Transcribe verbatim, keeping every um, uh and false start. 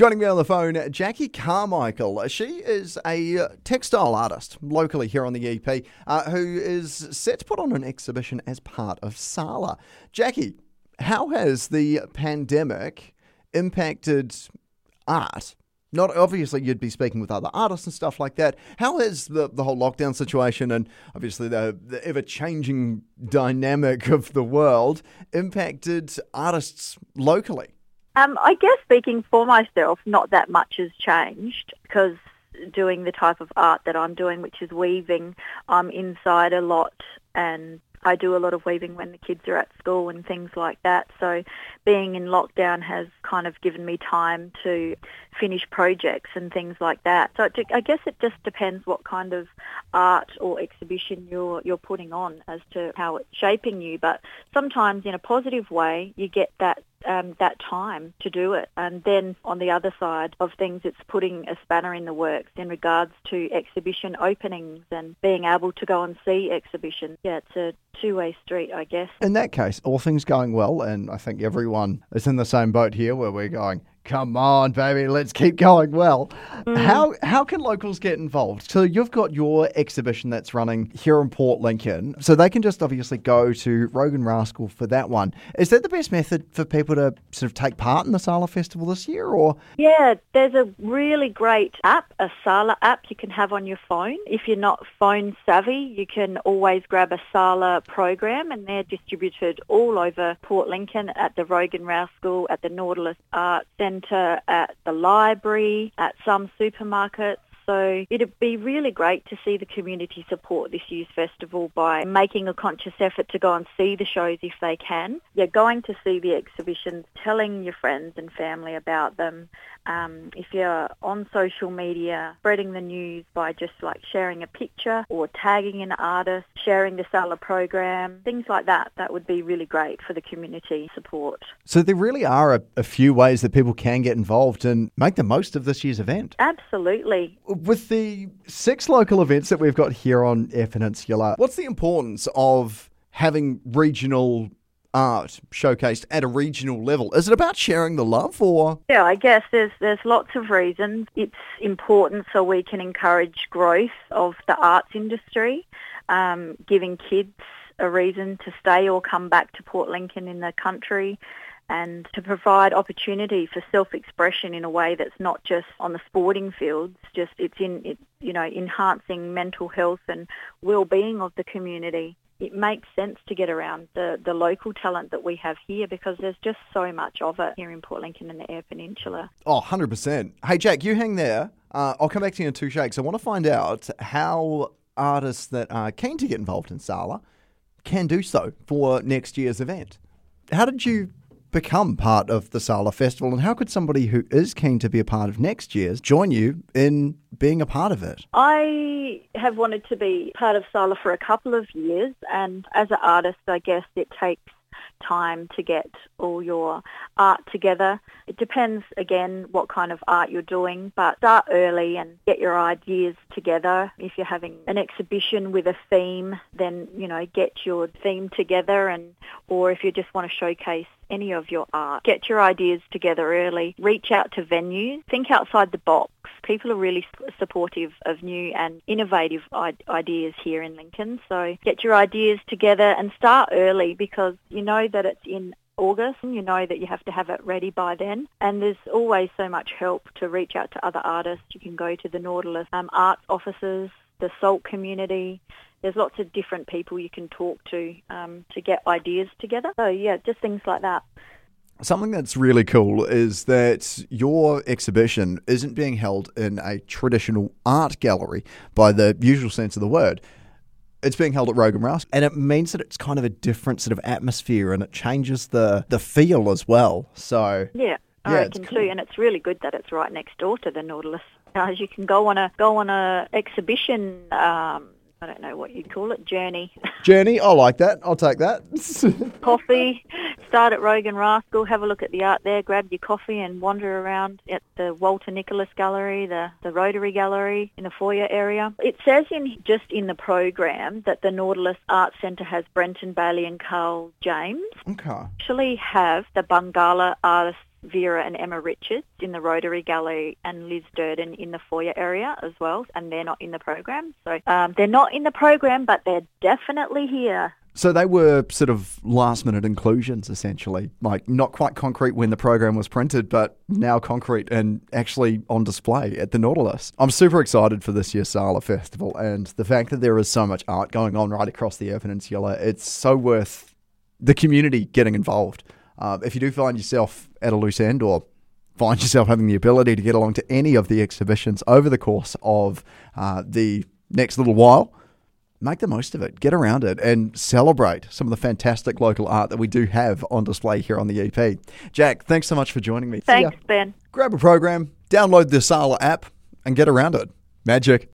Joining me on the phone, Jackie Carmichael. She is a textile artist locally here on the E P uh, who is set to put on an exhibition as part of SALA. Jackie, how has the pandemic impacted art? Not obviously you'd be speaking with other artists and stuff like that. How has the, the whole lockdown situation and obviously the, the ever-changing dynamic of the world impacted artists locally? Um, I guess speaking for myself, not that much has changed because doing the type of art that I'm doing, which is weaving, I'm inside a lot and I do a lot of weaving when the kids are at school and things like that. So being in lockdown has kind of given me time to finish projects and things like that. So it, I guess it just depends what kind of art or exhibition you're you're putting on as to how it's shaping you. But sometimes in a positive way, you get that Um, that time to do it. And then on the other side of things, it's putting a spanner in the works in regards to exhibition openings and being able to go and see exhibitions. Yeah, it's a two-way street, I guess. In that case, all things going well, and I think everyone is in the same boat here where we're going, come on, baby, let's keep going well. Mm. How how can locals get involved? So you've got your exhibition that's running here in Port Lincoln, so they can just obviously go to Rogan Rascal for that one. Is that the best method for people to sort of take part in the SALA Festival this year? Or Yeah, there's a really great app, a SALA app you can have on your phone. If you're not phone savvy, you can always grab a SALA program, and they're distributed all over Port Lincoln at the Rogan Rascal, at the Nautilus Art Centre, at the library, at some supermarkets. So it'd be really great to see the community support this year's festival by making a conscious effort to go and see the shows if they can. You're going to see the exhibitions, telling your friends and family about them. Um, if you're on social media, spreading the news by just like sharing a picture or tagging an artist, sharing the SALA program, things like that, that would be really great for the community support. So there really are a, a few ways that people can get involved and make the most of this year's event. Absolutely. With the six local events that we've got here on Eyre Peninsula, what's the importance of having regional art showcased at a regional level? Is it about sharing the love, or? Yeah, I guess there's there's lots of reasons. It's important so we can encourage growth of the arts industry, um, giving kids a reason to stay or come back to Port Lincoln in the country, and to provide opportunity for self-expression in a way that's not just on the sporting fields, just it's in, it, you know, enhancing mental health and well-being of the community. It makes sense to get around the, the local talent that we have here because there's just so much of it here in Port Lincoln and the Eyre Peninsula. Oh, one hundred percent. Hey, Jack, you hang there. Uh, I'll come back to you in two shakes. I want to find out how artists that are keen to get involved in SALA can do so for next year's event. How did you become part of the SALA Festival, and how could somebody who is keen to be a part of next year's join you in being a part of it? I have wanted to be part of SALA for a couple of years, and as an artist, I guess it takes time to get all your art together. It depends, again, what kind of art you're doing, but start early and get your ideas together. If you're having an exhibition with a theme, then, you know, get your theme together, and or if you just want to showcase any of your art, get your ideas together early. Reach out to venues. Think outside the box. People are really supportive of new and innovative ideas here in Lincoln. So get your ideas together and start early because you know that it's in August and you know that you have to have it ready by then. And there's always so much help to reach out to other artists. You can go to the Nautilus um, arts offices, the SALT community. There's lots of different people you can talk to um, to get ideas together. So, yeah, just things like that. Something that's really cool is that your exhibition isn't being held in a traditional art gallery by the usual sense of the word. It's being held at Rogan Rascal, and it means that it's kind of a different sort of atmosphere and it changes the, the feel as well. So Yeah, I yeah, reckon cool. too, and it's really good that it's right next door to the Nautilus. As you can go on a go on a exhibition, um, I don't know what you'd call it, journey. Journey, I like that. I'll take that. Coffee, start at Rogan Rascal, have a look at the art there, grab your coffee and wander around at the Walter Nicholas Gallery, the, the Rotary Gallery in the foyer area. It says in just in the program that the Nautilus Art Centre has Brenton Bailey and Carl James. Okay. Actually have the Bungala Artists Vera and Emma Richards in the Rotary Gallery and Liz Durden in the foyer area as well, and they're not in the program. So um, they're not in the program, but they're definitely here. So they were sort of last-minute inclusions, essentially, like not quite concrete when the program was printed, but now concrete and actually on display at the Nautilus. I'm super excited for this year's Sala Festival, and the fact that there is so much art going on right across the Eyre Peninsula, it's so worth the community getting involved. Uh, if you do find yourself at a loose end or find yourself having the ability to get along to any of the exhibitions over the course of uh, the next little while, make the most of it, get around it, and celebrate some of the fantastic local art that we do have on display here on the E P. Jack, thanks so much for joining me. Thanks, Ben. Grab a program, download the Sala app, and get around it. Magic.